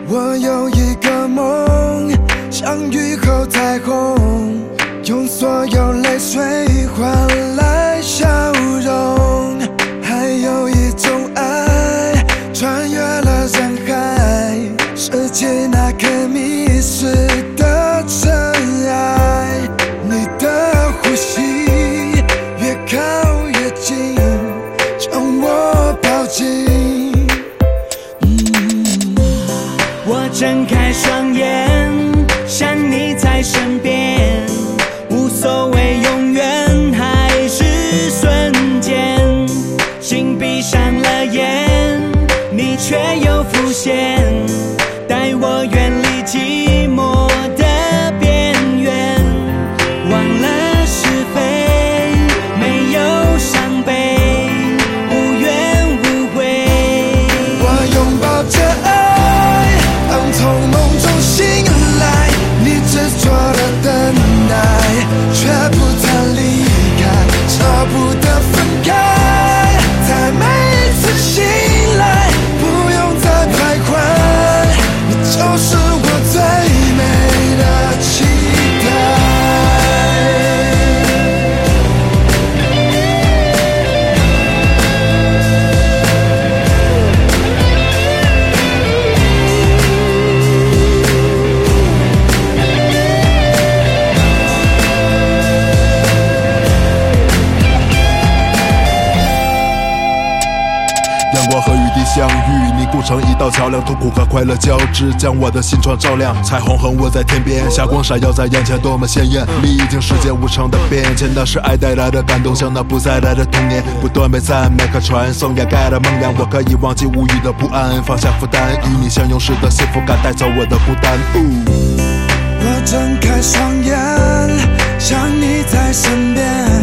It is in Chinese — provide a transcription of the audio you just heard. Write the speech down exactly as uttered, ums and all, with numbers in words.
我有一个梦，像雨后彩虹，用所有泪水换来笑容。还有一种爱，穿越了人海，拾起那颗迷失的尘埃。你的呼吸越靠越近，将我抱紧。 我睁开双眼，想你在身边，无所谓永远还是瞬间。心闭上了眼，你却又浮现，带我远离寂寞的边缘。忘了是非，没有伤悲，无怨无悔。 我拥抱着爱，当从梦中醒来，你执着的等待，却不曾离开，舍不得分开。在每一次醒来，不用再徘徊，你就是我最美的期待。 阳光和雨滴相遇，凝固成一道桥梁，痛苦和快乐交织，将我的心窗照亮。彩虹横卧在天边，霞光闪耀在眼前，多么鲜艳！历经世界无常的变迁，那是爱带来的感动，像那不再来的童年，不断被赞美和传颂，掩盖了梦魇。我可以忘记无语的不安，放下负担，与你相拥时的幸福感，带走我的孤单。 我睁开双眼，想你在身边。